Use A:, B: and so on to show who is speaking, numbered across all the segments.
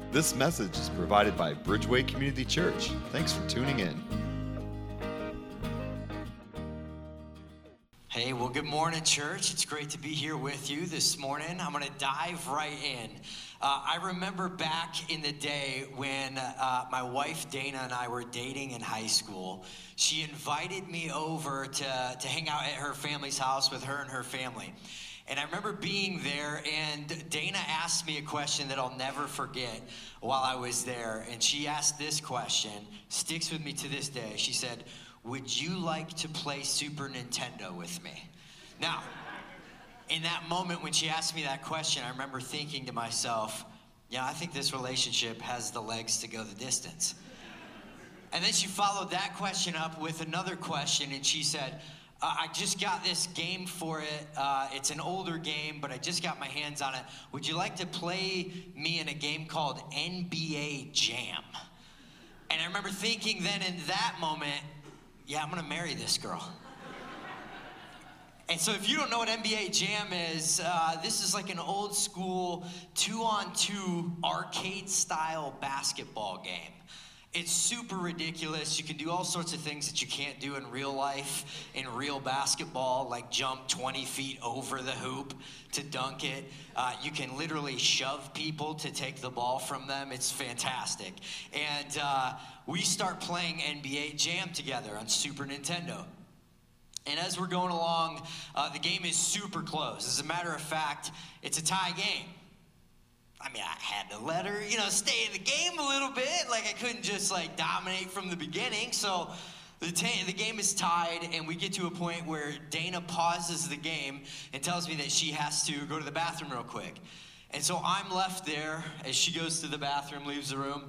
A: This message is provided by Bridgeway Community Church. Thanks for tuning in.
B: Hey, well, good morning, church. It's great to be here with you this morning. I'm going to dive right in. I remember back in the day when my wife Dana and I were dating in high school. She invited me over to hang out at her family's house with her and her family. And I remember being there, and Dana asked me a question that I'll never forget while I was there. And she asked this question, sticks with me to this day. She said, "Would you like to play Super Nintendo with me?" Now, in that moment when she asked me that question, I remember thinking to myself, yeah, I think this relationship has the legs to go the distance. And then she followed that question up with another question, and she said, I just got this game for it. It's an older game, but I just got my hands on it. Would you like to play me in a game called NBA Jam? And I remember thinking then in that moment, yeah, I'm going to marry this girl. And so if you don't know what NBA Jam is, this is like an old school 2-on-2 arcade style basketball game. It's super ridiculous. You can do all sorts of things that you can't do in real life, in real basketball, like jump 20 feet over the hoop to dunk it. You can literally shove people to take the ball from them. It's fantastic. And we start playing NBA Jam together on Super Nintendo. And as we're going along, the game is super close. As a matter of fact, it's a tie game. I mean, I had to let her, stay in the game a little bit. Like, I couldn't just, dominate from the beginning. So the game is tied, and we get to a point where Dana pauses the game and tells me that she has to go to the bathroom real quick. And so I'm left there as she goes to the bathroom, leaves the room.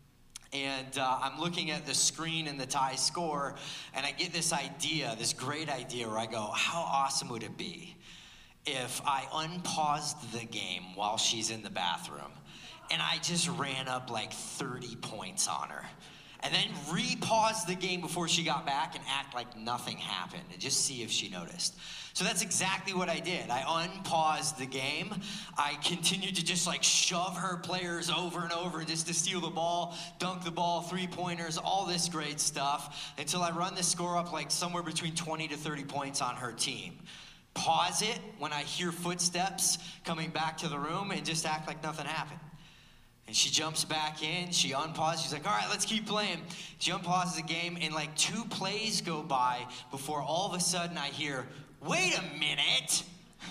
B: And I'm looking at the screen and the tie score, and I get this idea, this great idea, where I go, how awesome would it be if I unpaused the game while she's in the bathroom, and I just ran up 30 points on her, and then re-paused the game before she got back and act like nothing happened, and just see if she noticed. So that's exactly what I did. I unpaused the game. I continued to just shove her players over and over just to steal the ball, dunk the ball, three-pointers, all this great stuff, until I run the score up somewhere between 20 to 30 points on her team. Pause it when I hear footsteps coming back to the room and just act like nothing happened. And she jumps back in, she unpauses, she's like, all right, let's keep playing. She unpauses the game, and 2 plays go by before all of a sudden I hear, wait a minute.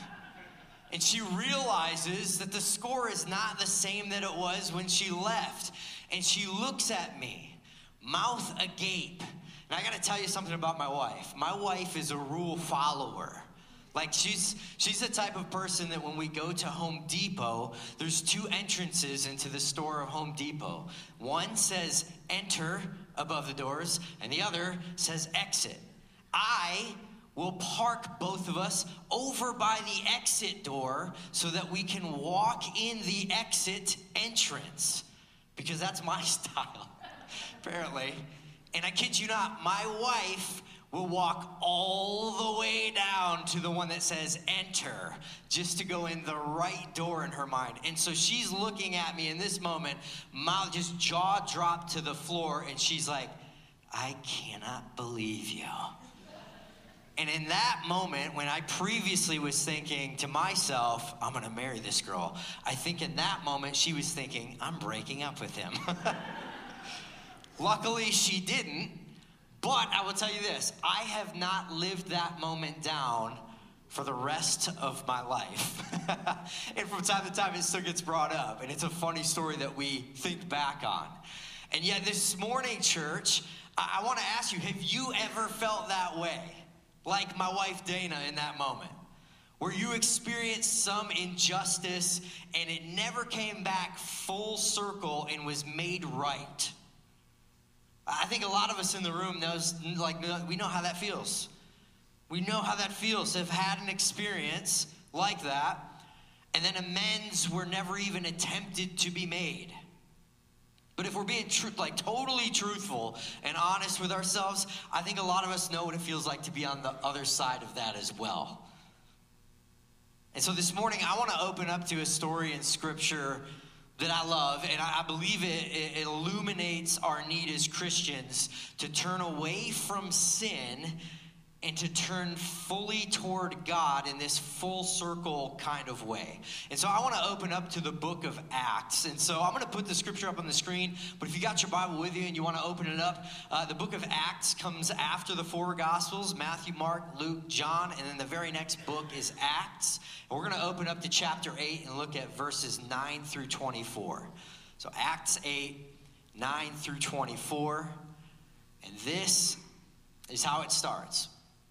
B: And she realizes that the score is not the same that it was when she left. And she looks at me, mouth agape. And I gotta tell you something about my wife. My wife is a rule follower. She's the type of person that when we go to Home Depot, there's 2 entrances into the store of Home Depot. One says enter above the doors, and the other says exit. I will park both of us over by the exit door so that we can walk in the exit entrance, because that's my style, apparently. And I kid you not, my wife will walk all the way down to the one that says enter just to go in the right door in her mind. And so she's looking at me in this moment, mouth just jaw dropped to the floor, and she's like, I cannot believe you. And in that moment, when I previously was thinking to myself, I'm gonna marry this girl, I think in that moment she was thinking, I'm breaking up with him. Luckily she didn't. But I will tell you this, I have not lived that moment down for the rest of my life. And from time to time, it still gets brought up. And it's a funny story that we think back on. And yet this morning, church, I want to ask you, have you ever felt that way? Like my wife, Dana, in that moment? Where you experienced some injustice and it never came back full circle and was made right? I think a lot of us in the room we know how that feels. We know how that feels to have had an experience like that, and then amends were never even attempted to be made. But if we're being totally truthful and honest with ourselves, I think a lot of us know what it feels like to be on the other side of that as well. And so this morning, I want to open up to a story in Scripture that I love, and I believe it illuminates our need as Christians to turn away from sin and to turn fully toward God in this full circle kind of way. And so I want to open up to the book of Acts. And so I'm going to put the scripture up on the screen, but if you got your Bible with you and you want to open it up, the book of Acts comes after the four Gospels: Matthew, Mark, Luke, John, and then the very next book is Acts. And we're going to open up to chapter 8 and look at verses 9 through 24. So Acts 8, 9 through 24. And this is how it starts.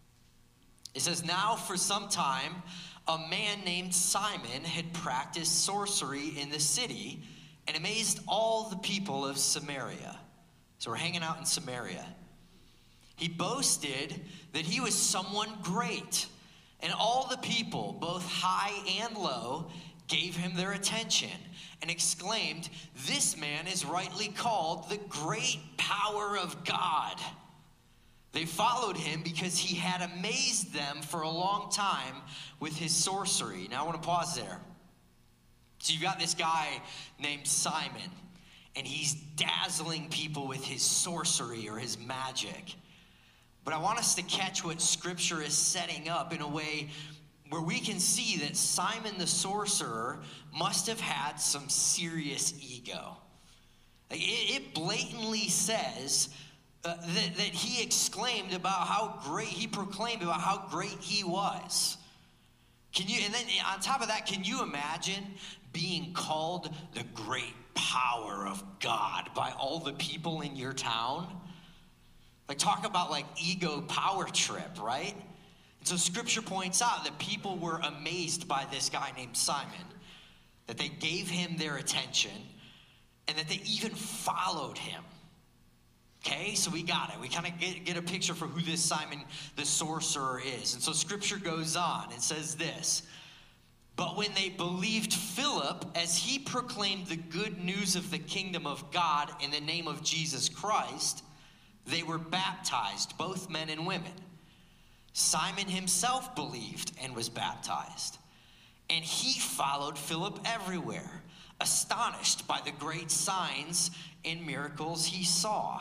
B: It says, "Now for some time, a man named Simon had practiced sorcery in the city and amazed all the people of Samaria." So we're hanging out in Samaria. "He boasted that he was someone great, and all the people, both high and low, gave him their attention and exclaimed, 'This man is rightly called the great power of God.' They followed him because he had amazed them for a long time with his sorcery." Now I want to pause there. So you've got this guy named Simon, and he's dazzling people with his sorcery or his magic. But I want us to catch what Scripture is setting up in a way where we can see that Simon the sorcerer must have had some serious ego. Like it blatantly says that he exclaimed about how great, he proclaimed about how great he was. And then on top of that, can you imagine being called the great power of God by all the people in your town? Like, talk about like ego power trip, right? And so Scripture points out that people were amazed by this guy named Simon, that they gave him their attention, and that they even followed him. Okay, so we got it. We kind of get a picture for who this Simon the sorcerer is. And so Scripture goes on and says this: "But when they believed Philip as he proclaimed the good news of the kingdom of God in the name of Jesus Christ, they were baptized, both men and women. Simon himself believed and was baptized, and he followed Philip everywhere, astonished by the great signs and miracles he saw.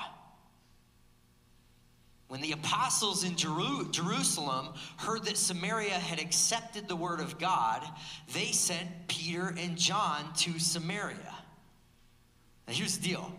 B: When the apostles in Jerusalem heard that Samaria had accepted the word of God, they sent Peter and John to Samaria." Now here's the deal.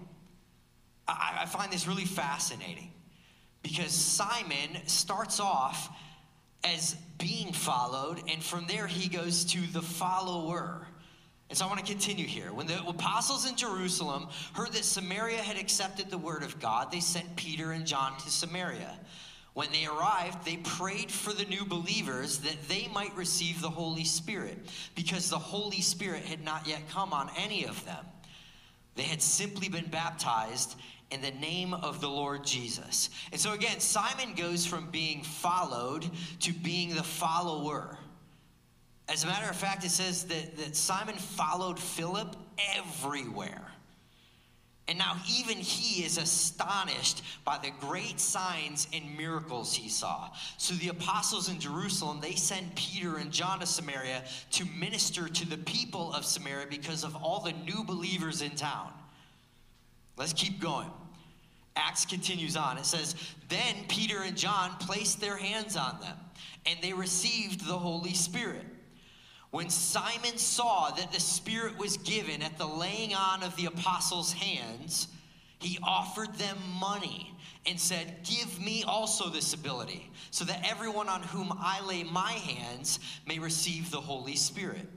B: I find this really fascinating because Simon starts off as being followed, and from there he goes to the follower. And so I want to continue here. When the apostles in Jerusalem heard that Samaria had accepted the word of God, they sent Peter and John to Samaria. When they arrived, they prayed for the new believers that they might receive the Holy Spirit, because the Holy Spirit had not yet come on any of them. They had simply been baptized in the name of the Lord Jesus. And so again, Simon goes from being followed to being the follower. As a matter of fact, it says that Simon followed Philip everywhere. And now even he is astonished by the great signs and miracles he saw. So the apostles in Jerusalem, they send Peter and John to Samaria to minister to the people of Samaria because of all the new believers in town. Let's keep going. Acts continues on. It says, "Then Peter and John placed their hands on them, and they received the Holy Spirit. When Simon saw that the Spirit was given at the laying on of the apostles' hands, he offered them money and said, 'Give me also this ability, so that everyone on whom I lay my hands may receive the Holy Spirit.'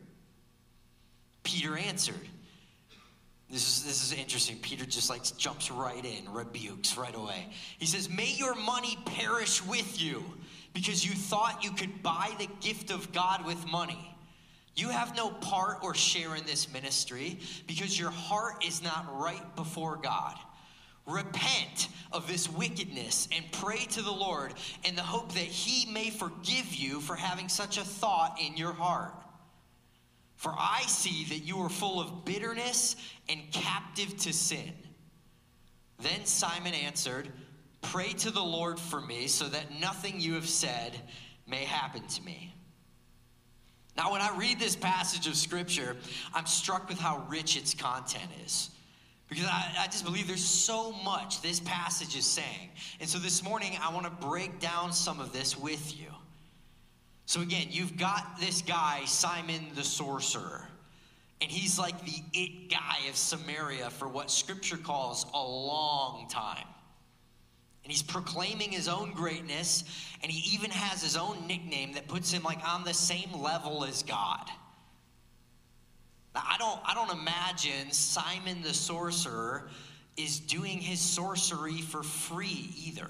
B: Peter answered," This is interesting. Peter just like jumps right in, rebukes right away. He says, "May your money perish with you, because you thought you could buy the gift of God with money. You have no part or share in this ministry, because your heart is not right before God. Repent of this wickedness and pray to the Lord in the hope that he may forgive you for having such a thought in your heart. For I see that you are full of bitterness and captive to sin." Then Simon answered, "Pray to the Lord for me, so that nothing you have said may happen to me." Now, when I read this passage of Scripture, I'm struck with how rich its content is. Because I just believe there's so much this passage is saying. And so this morning, I want to break down some of this with you. So again, you've got this guy, Simon the sorcerer. And he's like the it guy of Samaria for what Scripture calls a long time. And he's proclaiming his own greatness, and he even has his own nickname that puts him like on the same level as God. Now, I don't imagine Simon the sorcerer is doing his sorcery for free either.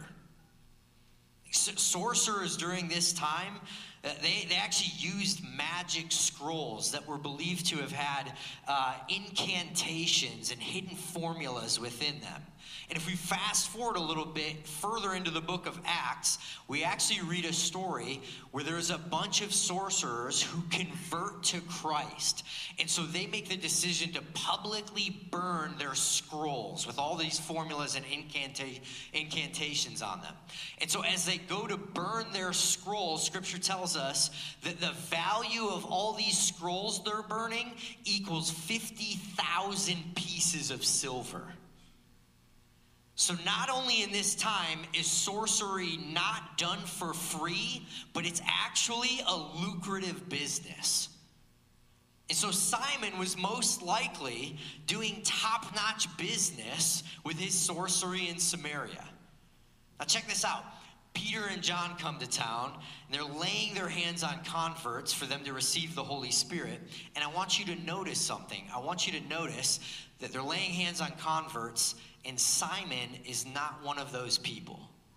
B: Sorcerers during this time, they actually used magic scrolls that were believed to have had incantations and hidden formulas within them. And if we fast forward a little bit further into the book of Acts, we actually read a story where there's a bunch of sorcerers who convert to Christ. And so they make the decision to publicly burn their scrolls with all these formulas and incantations on them. And so as they go to burn their scrolls, Scripture tells us that the value of all these scrolls they're burning equals 50,000 pieces of silver. So not only in this time is sorcery not done for free, but it's actually a lucrative business. And so Simon was most likely doing top-notch business with his sorcery in Samaria. Now check this out. Peter and John come to town, and they're laying their hands on converts for them to receive the Holy Spirit. And I want you to notice something. I want you to notice that they're laying hands on converts, and Simon is not one of those people.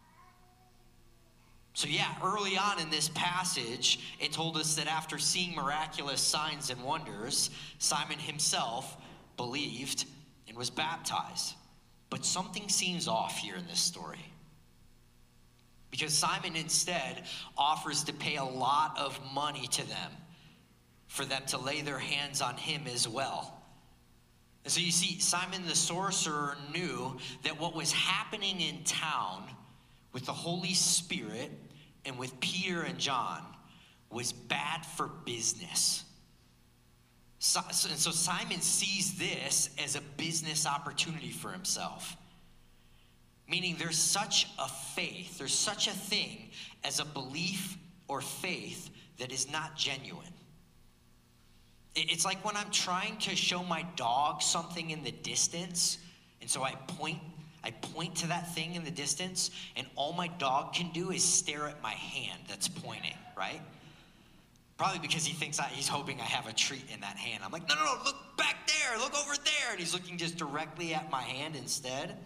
B: So yeah, early on in this passage, it told us that after seeing miraculous signs and wonders, Simon himself believed and was baptized. But something seems off here in this story. Because Simon instead offers to pay a lot of money to them for them to lay their hands on him as well. And so you see, Simon the sorcerer knew that what was happening in town with the Holy Spirit and with Peter and John was bad for business. So Simon sees this as a business opportunity for himself. Meaning there's such a faith, there's such a thing as a belief or faith that is not genuine. It's like when I'm trying to show my dog something in the distance, and so I point to that thing in the distance, and all my dog can do is stare at my hand that's pointing, right? Probably because he thinks he's hoping I have a treat in that hand. I'm like, no, look back there, look over there, and he's looking just directly at my hand instead.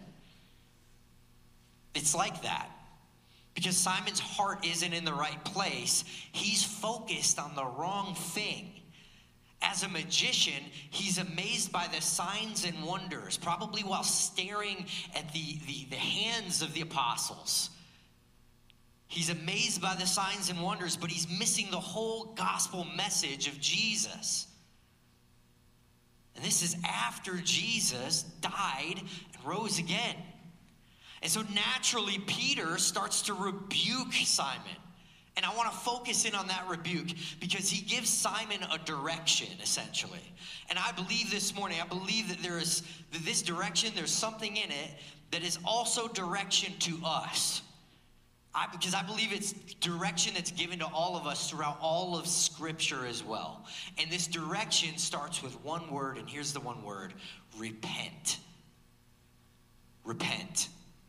B: It's like that. Because Simon's heart isn't in the right place. He's focused on the wrong thing. As a magician, he's amazed by the signs and wonders, probably while staring at the hands of the apostles. He's amazed by the signs and wonders, but he's missing the whole gospel message of Jesus. And this is after Jesus died and rose again. And so naturally, Peter starts to rebuke Simon. And I want to focus in on that rebuke because he gives Simon a direction, essentially. And I believe this morning, I believe that this direction, there's something in it that is also direction to us. Because I believe it's direction that's given to all of us throughout all of Scripture as well. And this direction starts with one word, and here's the one word: repent. Repent.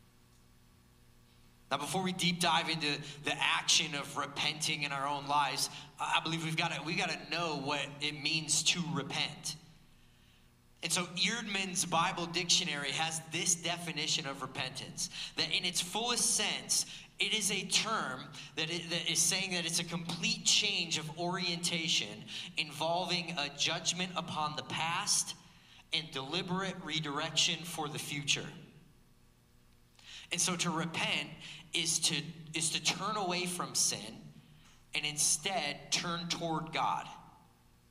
B: Now, before we deep dive into the action of repenting in our own lives, I believe we got to know what it means to repent. And so Eerdman's Bible Dictionary has this definition of repentance, that in its fullest sense, it is a term that is saying that it's a complete change of orientation involving a judgment upon the past and deliberate redirection for the future. And so to repent is to turn away from sin and instead turn toward God.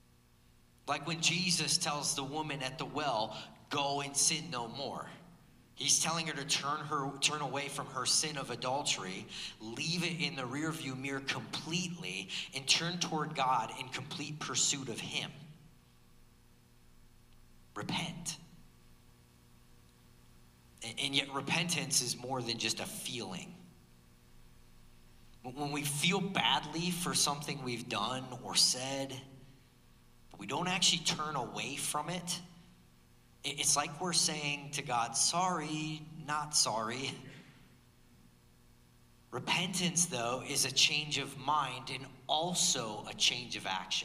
B: Like when Jesus tells the woman at the well, go and sin no more. He's telling her to turn away from her sin of adultery, leave it in the rearview mirror completely, and turn toward God in complete pursuit of him. Repent. And yet repentance is more than just a feeling. When we feel badly for something we've done or said, but we don't actually turn away from it, it's like we're saying to God, sorry, not sorry. Repentance, though, is a change of mind and also a change of action.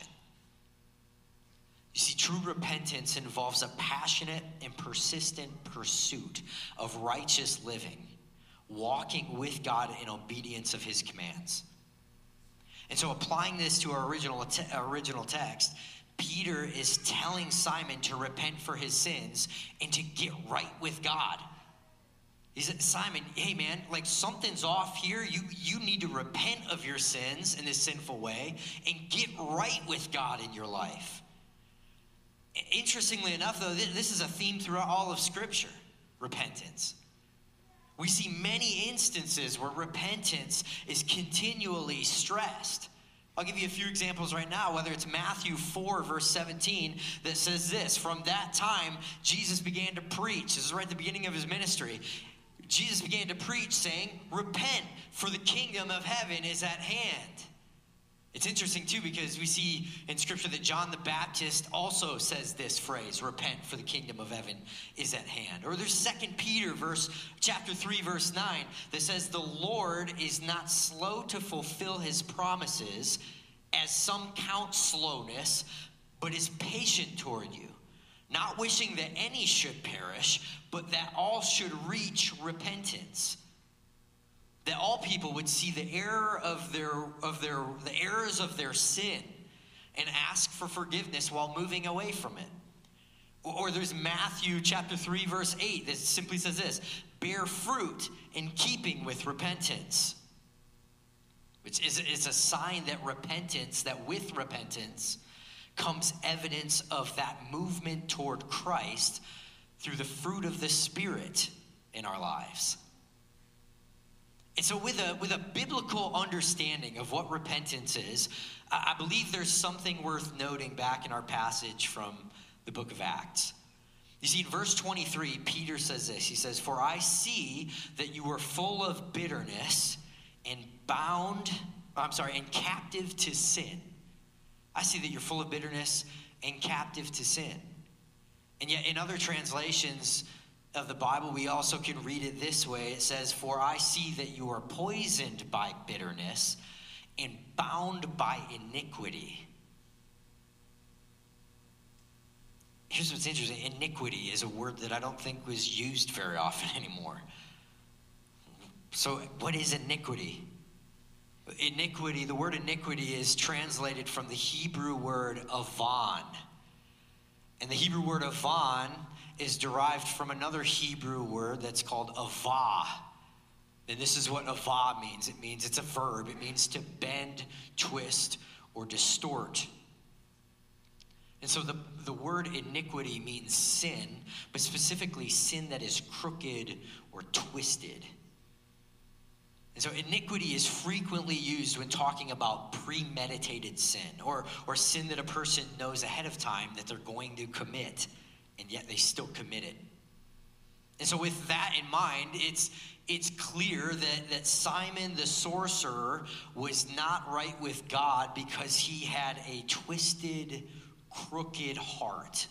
B: You see, true repentance involves a passionate and persistent pursuit of righteous living, walking with God in obedience of his commands. And so applying this to our original text, Peter is telling Simon to repent for his sins and to get right with God. He said, Simon, hey man, like something's off here. You need to repent of your sins in this sinful way and get right with God in your life. Interestingly enough, though, this is a theme throughout all of Scripture, repentance. We see many instances where repentance is continually stressed. I'll give you a few examples right now, whether it's Matthew 4, verse 17, that says this: from that time, Jesus began to preach. This is right at the beginning of his ministry. Jesus began to preach, saying, repent, for the kingdom of heaven is at hand. It's interesting, too, because we see in Scripture that John the Baptist also says this phrase, repent, for the kingdom of heaven is at hand. Or there's 2 Peter chapter 3, verse 9, that says, the Lord is not slow to fulfill his promises, as some count slowness, but is patient toward you, not wishing that any should perish, but that all should reach repentance. That all people would see the error the errors of their sin and ask for forgiveness while moving away from it. Or there's Matthew chapter 3, verse 8 that simply says this: bear fruit in keeping with repentance. Which is a sign that with repentance comes evidence of that movement toward Christ through the fruit of the Spirit in our lives. And so with a biblical understanding of what repentance is, I believe there's something worth noting back in our passage from the book of Acts. You see, in verse 23, Peter says this. He says, for I see that you are full of bitterness and captive to sin. I see that you're full of bitterness and captive to sin. And yet in other translations of the Bible, we also can read it this way. It says, for I see that you are poisoned by bitterness and bound by iniquity. Here's what's interesting. Iniquity is a word that I don't think was used very often anymore. So what is iniquity? Iniquity, the word iniquity is translated from the Hebrew word avon. And the Hebrew word avon is derived from another Hebrew word that's called avah. And this is what avah means. It means, it's a verb. It means to bend, twist, or distort. And so the word iniquity means sin, but specifically sin that is crooked or twisted. And so iniquity is frequently used when talking about premeditated sin, or sin that a person knows ahead of time that they're going to commit, and yet they still commit it. And so with that in mind, it's clear that Simon the sorcerer was not right with God because he had a twisted, crooked heart.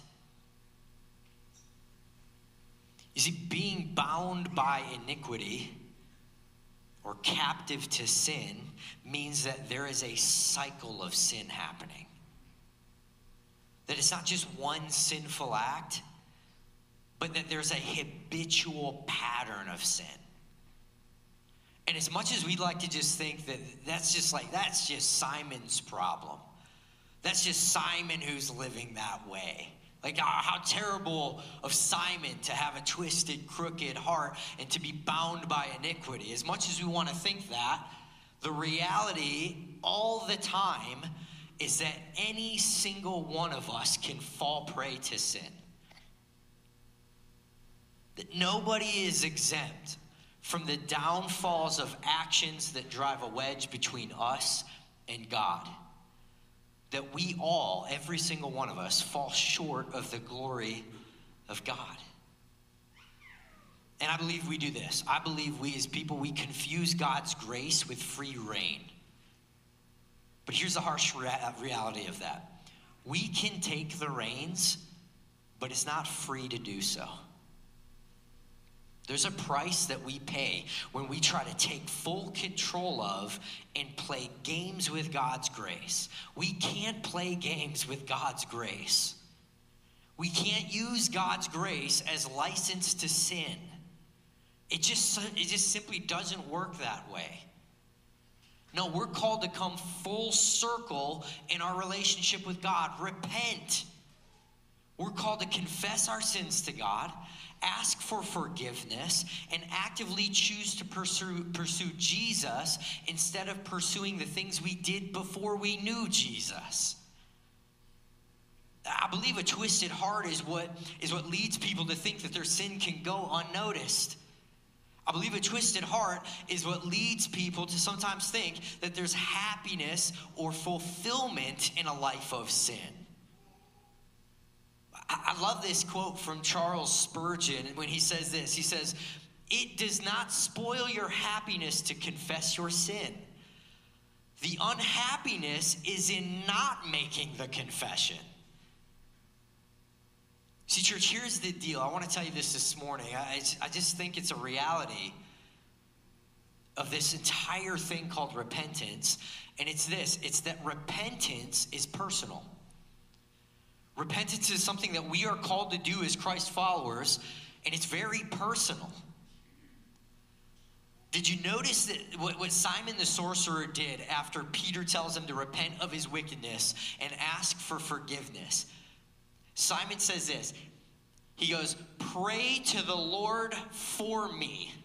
B: You see, being bound by iniquity or captive to sin means that there is a cycle of sin happening. That it's not just one sinful act, but that there's a habitual pattern of sin. And as much as we'd like to just think that that's just Simon's problem. That's just Simon who's living that way. Like, how terrible of Simon to have a twisted, crooked heart and to be bound by iniquity. As much as we want to think that, the reality all the time is that any single one of us can fall prey to sin. That nobody is exempt from the downfalls of actions that drive a wedge between us and God. That we all, every single one of us, fall short of the glory of God. And I believe we do this. I believe we as people, we confuse God's grace with free reign. But here's the harsh reality of that. We can take the reins, but it's not free to do so. There's a price that we pay when we try to take full control of and play games with God's grace. We can't play games with God's grace. We can't use God's grace as license to sin. It just simply doesn't work that way. No, we're called to come full circle in our relationship with God. Repent. We're called to confess our sins to God, ask for forgiveness, and actively choose to pursue Jesus instead of pursuing the things we did before we knew Jesus. I believe a twisted heart is what leads people to think that their sin can go unnoticed. I believe a twisted heart is what leads people to sometimes think that there's happiness or fulfillment in a life of sin. I love this quote from Charles Spurgeon when he says this. He says, "It does not spoil your happiness to confess your sin. The unhappiness is in not making the confession." See, church, here's the deal. I want to tell you this morning. I just think it's a reality of this entire thing called repentance. And it's this. It's that repentance is personal. Repentance is something that we are called to do as Christ followers, and it's very personal. Did you notice that what Simon the sorcerer did after Peter tells him to repent of his wickedness and ask for forgiveness? Simon says this. He goes, "Pray to the Lord for me."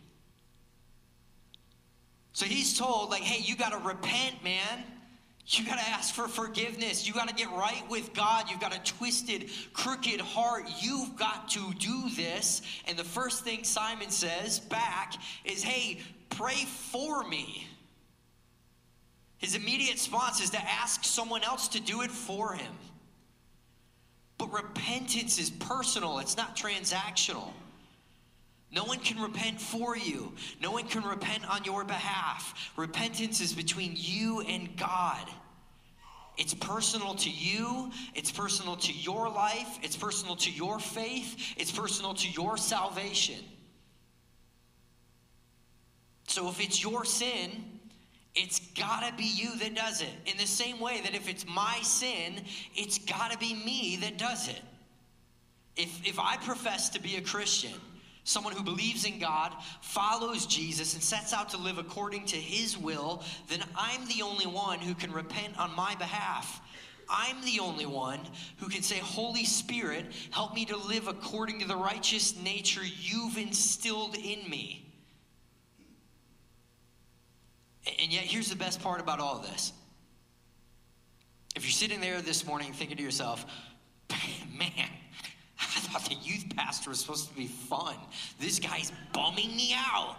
B: So he's told, like, hey, you got to repent, man. You got to ask for forgiveness. You got to get right with God. You've got a twisted, crooked heart. You've got to do this. And the first thing Simon says back is, hey, pray for me. His immediate response is to ask someone else to do it for him. But repentance is personal. It's not transactional. No one can repent for you. No one can repent on your behalf. Repentance is between you and God. It's personal to you. It's personal to your life. It's personal to your faith. It's personal to your salvation. So if it's your sin, it's gotta be you that does it. In the same way that if it's my sin, it's gotta be me that does it. If I profess to be a Christian, someone who believes in God, follows Jesus, and sets out to live according to his will, then I'm the only one who can repent on my behalf. I'm the only one who can say, Holy Spirit, help me to live according to the righteous nature you've instilled in me. And yet, here's the best part about all of this. If you're sitting there this morning thinking to yourself, man, I thought the youth pastor was supposed to be fun. This guy's bumming me out.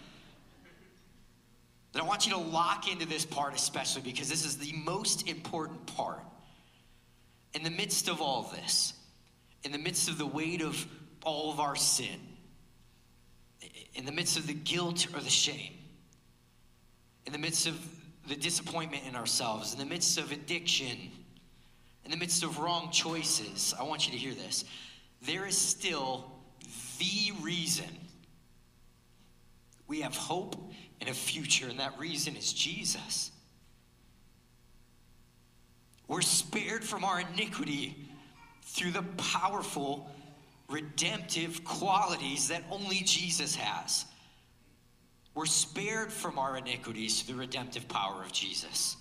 B: Then I want you to lock into this part especially because this is the most important part. In the midst of all this, in the midst of the weight of all of our sin, in the midst of the guilt or the shame, in the midst of the disappointment in ourselves, in the midst of addiction, in the midst of wrong choices, I want you to hear this. There is still the reason we have hope and a future, and that reason is Jesus. We're spared from our iniquity through the powerful, redemptive qualities that only Jesus has. We're spared from our iniquities through the redemptive power of Jesus.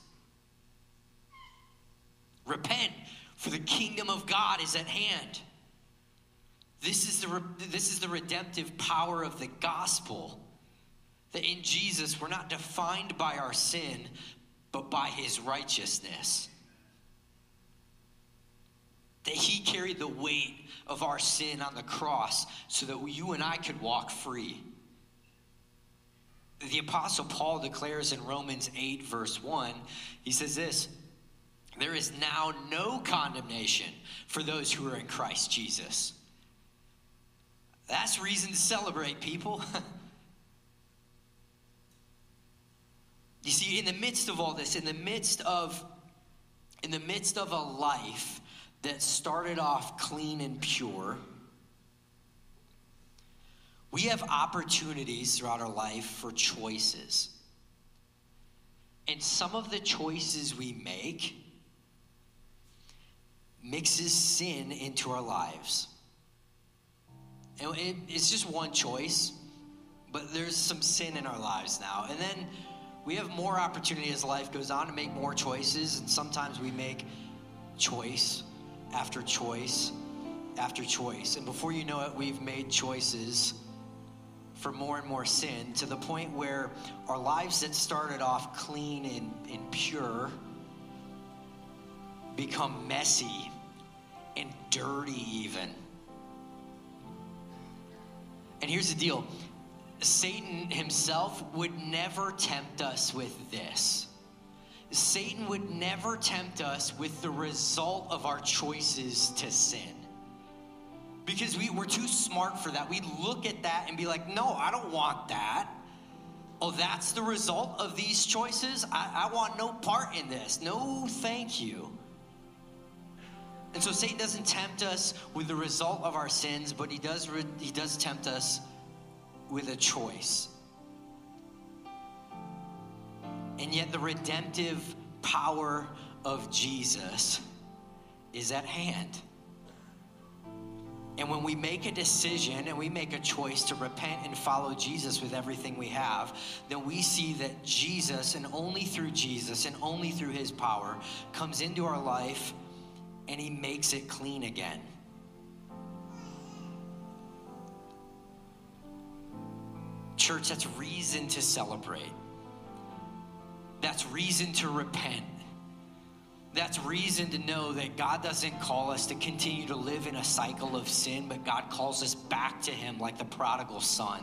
B: Repent, for the kingdom of God is at hand. This is the redemptive power of the gospel. That in Jesus, we're not defined by our sin, but by his righteousness. that he carried the weight of our sin on the cross so that you and I could walk free. The Apostle Paul declares in Romans 8, verse 1, he says this, there is now no condemnation for those who are in Christ Jesus. That's reason to celebrate, people. You see, in the midst of all this, in the midst of a life that started off clean and pure, we have opportunities throughout our life for choices. And some of the choices we make mixes sin into our lives. And it's just one choice, but there's some sin in our lives now. And then we have more opportunity as life goes on to make more choices, and sometimes we make choice after choice after choice. And before you know it, we've made choices for more and more sin, to the point where our lives that started off clean and pure become messy and dirty even. And here's the deal. Satan himself would never tempt us with this. Satan would never tempt us with the result of our choices to sin. Because we're too smart for that. We'd look at that and be like, no, I don't want that. Oh, that's the result of these choices? I want no part in this. No, thank you. And so Satan doesn't tempt us with the result of our sins, but he does tempt us with a choice. And yet the redemptive power of Jesus is at hand. And when we make a decision and we make a choice to repent and follow Jesus with everything we have, then we see that Jesus, and only through Jesus and only through his power, comes into our life and he makes it clean again. Church, that's reason to celebrate. That's reason to repent. That's reason to know that God doesn't call us to continue to live in a cycle of sin, but God calls us back to him like the prodigal son.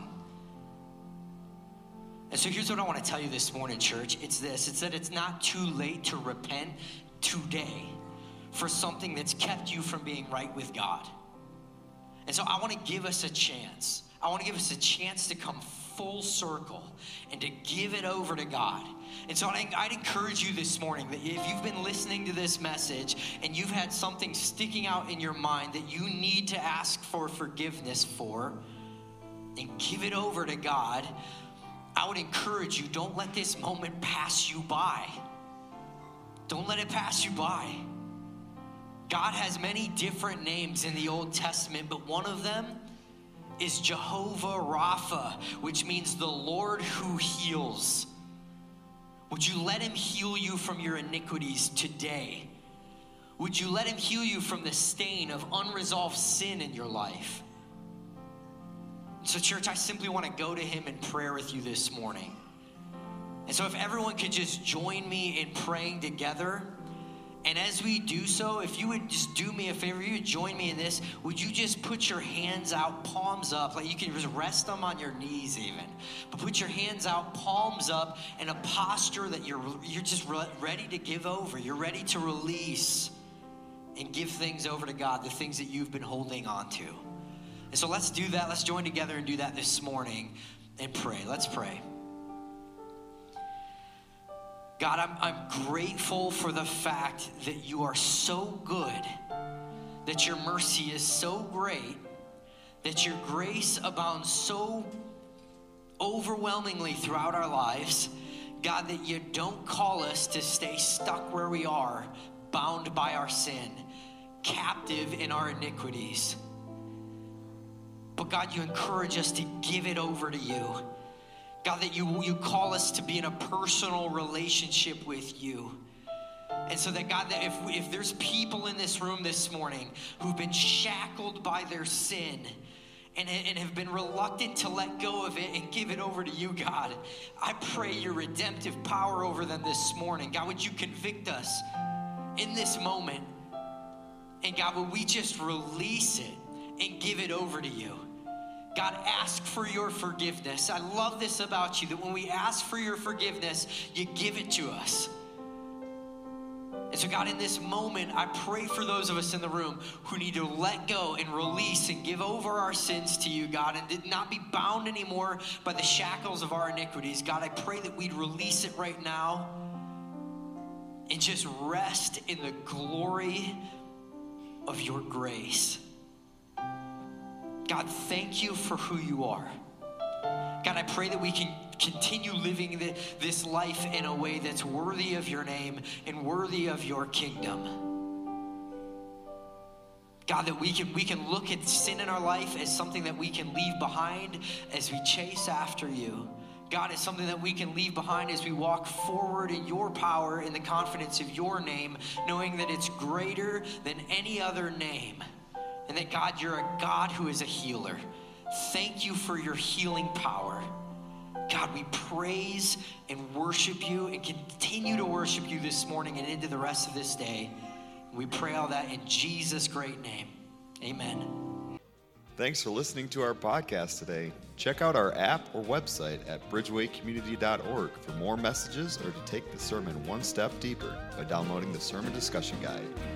B: And so here's what I want to tell you this morning, church. It's this. It's that it's not too late to repent today for something that's kept you from being right with God. And so I want to give us a chance. I want to give us a chance to come full circle and to give it over to God. And so I'd encourage you this morning that if you've been listening to this message and you've had something sticking out in your mind that you need to ask for forgiveness for and give it over to God, I would encourage you, don't let this moment pass you by. Don't let it pass you by. God has many different names in the Old Testament, but one of them is Jehovah Rapha, which means the Lord who heals. Would you let him heal you from your iniquities today? Would you let him heal you from the stain of unresolved sin in your life? So church, I simply want to go to him in prayer with you this morning. And so if everyone could just join me in praying together. And as we do so, if you would just do me a favor, you would join me in this. Would you just put your hands out, palms up, like you can just rest them on your knees even. But put your hands out, palms up, in a posture that you're just ready to give over. You're ready to release and give things over to God, the things that you've been holding on to. And so let's do that. Let's join together and do that this morning and pray. Let's pray. God, I'm grateful for the fact that you are so good, that your mercy is so great, that your grace abounds so overwhelmingly throughout our lives. God, that you don't call us to stay stuck where we are, bound by our sin, captive in our iniquities. But God, you encourage us to give it over to you. God, that you call us to be in a personal relationship with you. And so that, God, that if there's people in this room this morning who've been shackled by their sin and have been reluctant to let go of it and give it over to you, God, I pray your redemptive power over them this morning. God, would you convict us in this moment And God, would we just release it and give it over to you? God, ask for your forgiveness. I love this about you, that when we ask for your forgiveness, you give it to us. And so God, in this moment, I pray for those of us in the room who need to let go and release and give over our sins to you, God, and did not be bound anymore by the shackles of our iniquities. God, I pray that we'd release it right now and just rest in the glory of your grace. God, thank you for who you are. God, I pray that we can continue living this life in a way that's worthy of your name and worthy of your kingdom. God, that we can look at sin in our life as something that we can leave behind as we chase after you. God, it's something that we can leave behind as we walk forward in your power, in the confidence of your name, knowing that it's greater than any other name. And that, God, you're a God who is a healer. Thank you for your healing power. God, we praise and worship you and continue to worship you this morning and into the rest of this day. We pray all that in Jesus' great name. Amen.
A: Thanks for listening to our podcast today. Check out our app or website at bridgewaycommunity.org for more messages or to take the sermon one step deeper by downloading the Sermon Discussion Guide.